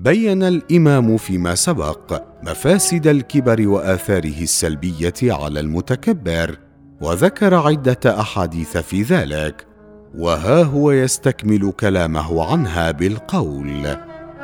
بين الإمام فيما سبق مفاسد الكبر وآثاره السلبية على المتكبر، وذكر عدة أحاديث في ذلك، وها هو يستكمل كلامه عنها بالقول: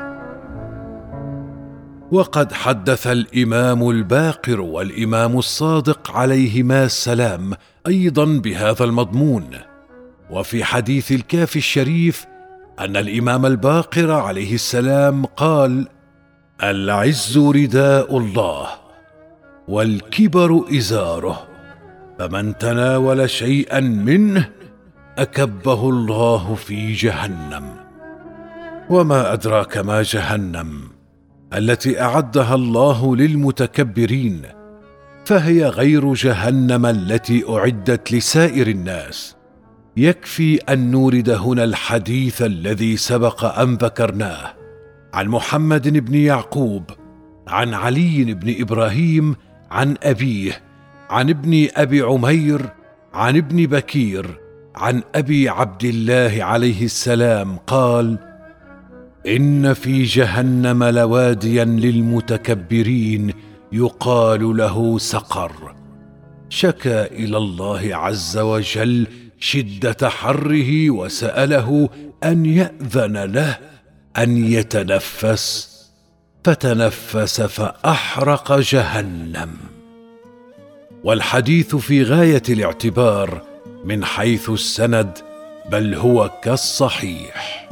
وقد حدث الإمام الباقر والإمام الصادق عليهما السلام أيضا بهذا المضمون. وفي حديث الكافي الشريف أن الإمام الباقر عليه السلام قال: العز رداء الله والكبر إزاره، فمن تناول شيئا منه أكبه الله في جهنم. وما أدراك ما جهنم التي أعدها الله للمتكبرين، فهي غير جهنم التي أعدت لسائر الناس. يكفي أن نورد هنا الحديث الذي سبق أن ذكرناه عن محمد بن يعقوب عن علي بن إبراهيم عن أبيه عن ابن أبي عمير عن ابن بكير عن أبي عبد الله عليه السلام قال: إن في جهنم لواديا للمتكبرين يقال له سقر، شكا إلى الله عز وجل شدة حره وسأله أن يأذن له أن يتنفس، فتنفس فأحرق جهنم. والحديث في غاية الاعتبار من حيث السند، بل هو كالصحيح.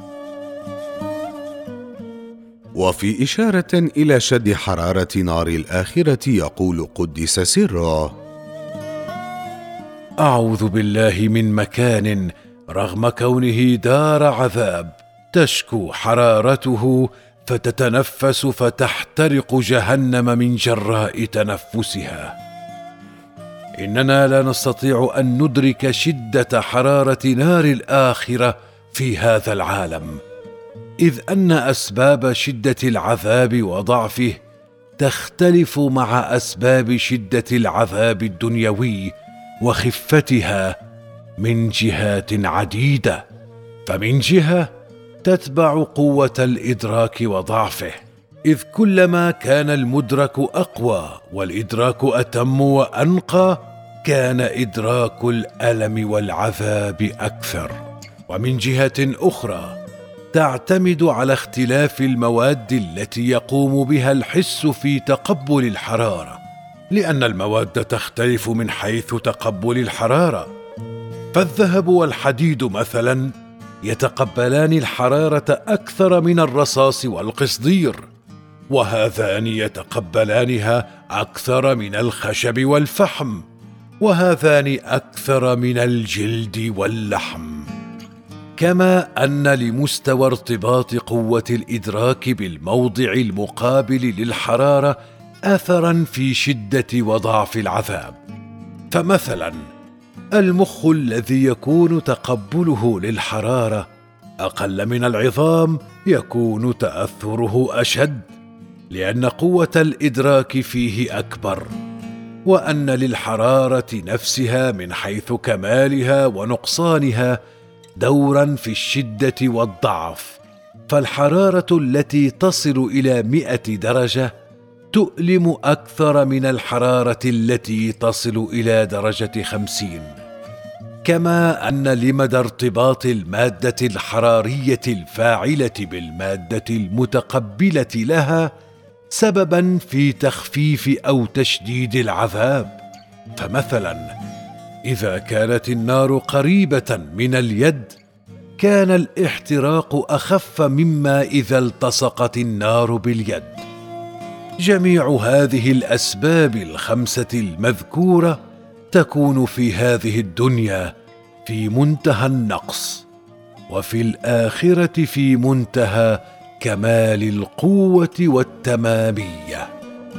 وفي إشارة إلى شد حرارة نار الآخرة يقول قدس سره: أعوذ بالله من مكان رغم كونه دار عذاب تشكو حرارته فتتنفس فتحترق جهنم من جراء تنفسها. إننا لا نستطيع أن ندرك شدة حرارة نار الآخرة في هذا العالم، إذ أن أسباب شدة العذاب وضعفه تختلف مع أسباب شدة العذاب الدنيوي وخفتها من جهات عديدة. فمن جهة تتبع قوة الإدراك وضعفه، إذ كلما كان المدرك أقوى والإدراك أتم وأنقى كان إدراك الألم والعذاب أكثر. ومن جهة أخرى تعتمد على اختلاف المواد التي يقوم بها الحس في تقبل الحرارة، لأن المواد تختلف من حيث تقبل الحرارة. فالذهب والحديد مثلا يتقبلان الحرارة أكثر من الرصاص والقصدير، وهذان يتقبلانها أكثر من الخشب والفحم، وهذان أكثر من الجلد واللحم. كما أن لمستوى ارتباط قوة الإدراك بالموضع المقابل للحرارة أثرا في شدة وضعف العذاب. فمثلا المخ الذي يكون تقبله للحرارة أقل من العظام يكون تأثره أشد، لأن قوة الإدراك فيه أكبر، وأن للحرارة نفسها من حيث كمالها ونقصانها دورا في الشدة والضعف. فالحرارة التي تصل إلى 100 درجة تؤلم أكثر من الحرارة التي تصل إلى درجة 50. كما أن لمدى ارتباط المادة الحرارية الفاعلة بالمادة المتقبلة لها سببا في تخفيف أو تشديد العذاب. فمثلا إذا كانت النار قريبة من اليد كان الاحتراق أخف مما إذا التصقت النار باليد. جميع هذه الأسباب الخمسة المذكورة تكون في هذه الدنيا في منتهى النقص، وفي الآخرة في منتهى كمال القوة والتمامية.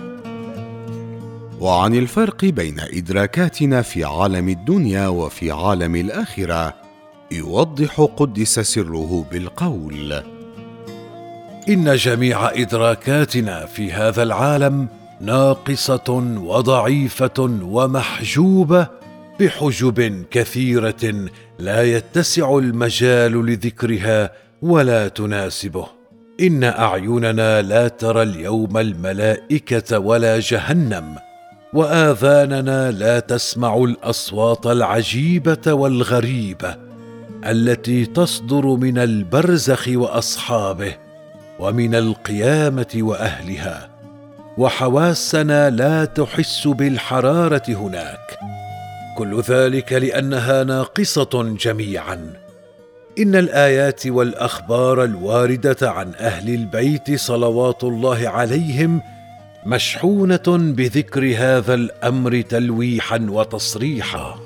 وعن الفرق بين إدراكاتنا في عالم الدنيا وفي عالم الآخرة يوضح قدس سره بالقول: إن جميع إدراكاتنا في هذا العالم ناقصة وضعيفة ومحجوبة بحجب كثيرة لا يتسع المجال لذكرها ولا تناسبه. إن أعيننا لا ترى اليوم الملائكة ولا جهنم، وآذاننا لا تسمع الأصوات العجيبة والغريبة التي تصدر من البرزخ وأصحابه ومن القيامة وأهلها، وحواسنا لا تحس بالحرارة هناك، كل ذلك لأنها ناقصة جميعا. إن الآيات والأخبار الواردة عن أهل البيت صلوات الله عليهم مشحونة بذكر هذا الأمر تلويحا وتصريحا.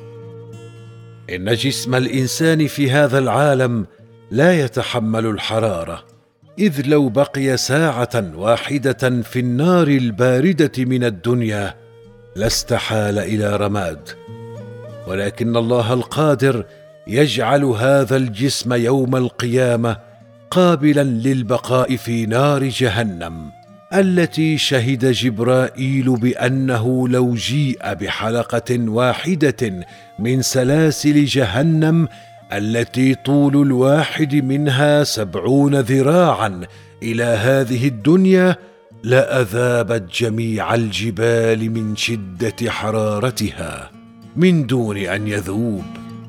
إن جسم الإنسان في هذا العالم لا يتحمل الحرارة، إذ لو بقي ساعة واحدة في النار الباردة من الدنيا لاستحال إلى رماد، ولكن الله القادر يجعل هذا الجسم يوم القيامة قابلا للبقاء في نار جهنم، التي شهد جبرائيل بأنه لو جيء بحلقة واحدة من سلاسل جهنم التي طول الواحد منها 70 ذراعا إلى هذه الدنيا لأذابت جميع الجبال من شدة حرارتها من دون أن يذوب.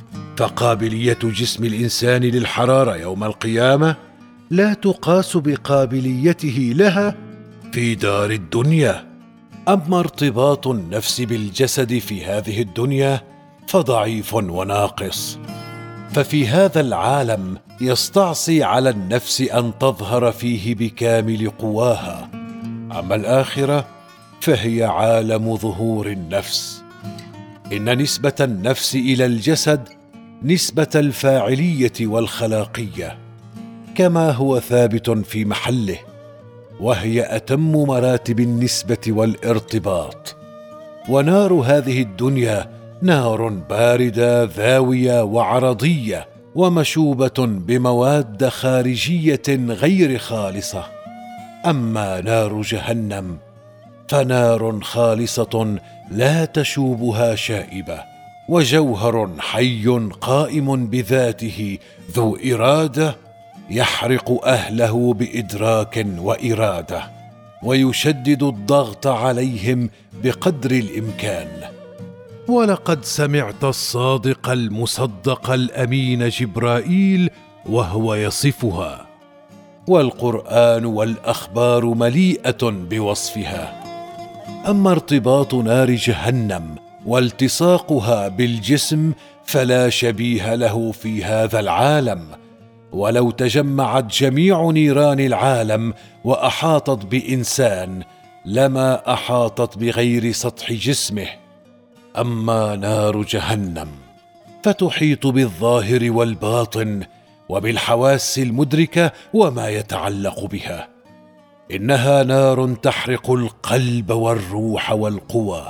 فقابلية جسم الإنسان للحرارة يوم القيامة لا تقاس بقابليته لها في دار الدنيا. أما ارتباط النفس بالجسد في هذه الدنيا فضعيف وناقص، ففي هذا العالم يستعصي على النفس أن تظهر فيه بكامل قواها، أما الآخرة فهي عالم ظهور النفس. إن نسبة النفس إلى الجسد نسبة الفاعلية والخلاقية، كما هو ثابت في محله، وهي أتم مراتب النسبة والارتباط. ونار هذه الدنيا نار باردة ذاوية وعرضية ومشوبة بمواد خارجية غير خالصة. أما نار جهنم فنار خالصة لا تشوبها شائبة، وجوهر حي قائم بذاته ذو إرادة يحرق أهله بإدراك وإرادة، ويشدد الضغط عليهم بقدر الإمكان. ولقد سمعت الصادق المصدق الأمين جبرائيل وهو يصفها، والقرآن والأخبار مليئة بوصفها. أما ارتباط نار جهنم والتصاقها بالجسم فلا شبيه له في هذا العالم، ولو تجمعت جميع نيران العالم وأحاطت بإنسان لما أحاطت بغير سطح جسمه. أما نار جهنم فتحيط بالظاهر والباطن وبالحواس المدركة وما يتعلق بها. إنها نار تحرق القلب والروح والقوى،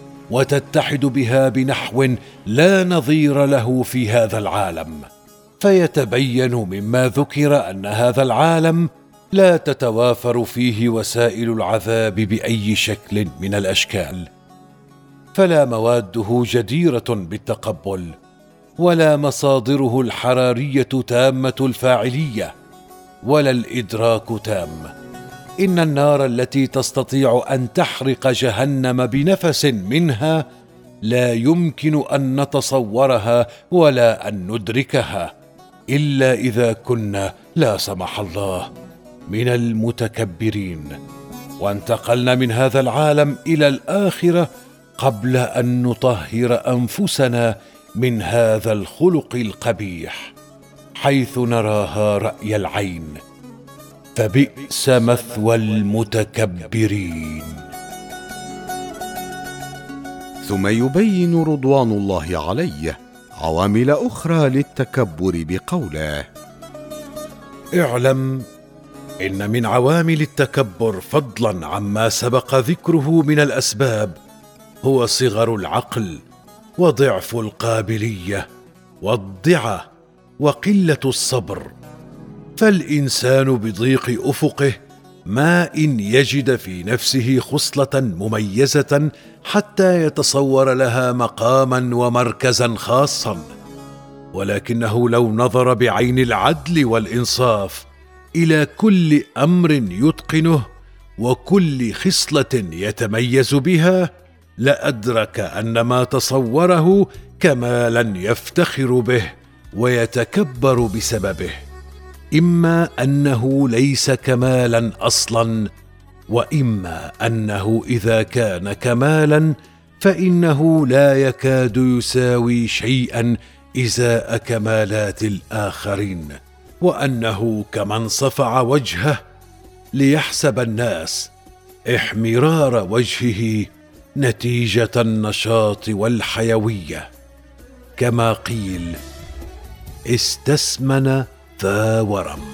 وتتحد بها بنحو لا نظير له في هذا العالم. فيتبين مما ذكر أن هذا العالم لا تتوافر فيه وسائل العذاب بأي شكل من الأشكال، فلا مواده جديرة بالتقبل، ولا مصادره الحرارية تامة الفاعلية، ولا الإدراك تام. إن النار التي تستطيع أن تحرق جهنم بنفس منها لا يمكن أن نتصورها ولا أن ندركها إلا إذا كنا لا سمح الله من المتكبرين، وانتقلنا من هذا العالم إلى الآخرة قبل أن نطهر أنفسنا من هذا الخلق القبيح، حيث نراها رأي العين. فبئس مثوى المتكبرين. ثم يبين رضوان الله عليه عوامل أخرى للتكبر بقوله: اعلم إن من عوامل التكبر فضلا عما سبق ذكره من الأسباب هو صغر العقل وضعف القابلية والضعة وقلة الصبر. فالإنسان بضيق أفقه ما إن يجد في نفسه خصلة مميزة حتى يتصور لها مقاما ومركزا خاصا، ولكنه لو نظر بعين العدل والإنصاف إلى كل أمر يتقنه وكل خصلة يتميز بها، لأدرك أن ما تصوره كمالا يفتخر به ويتكبر بسببه، إما أنه ليس كمالا أصلا، وإما أنه إذا كان كمالا فإنه لا يكاد يساوي شيئا إزاء كمالات الآخرين، وأنه كمن صفع وجهه ليحسب الناس احمرار وجهه نتيجة النشاط والحيوية، كما قيل: استسمن ذا ورم.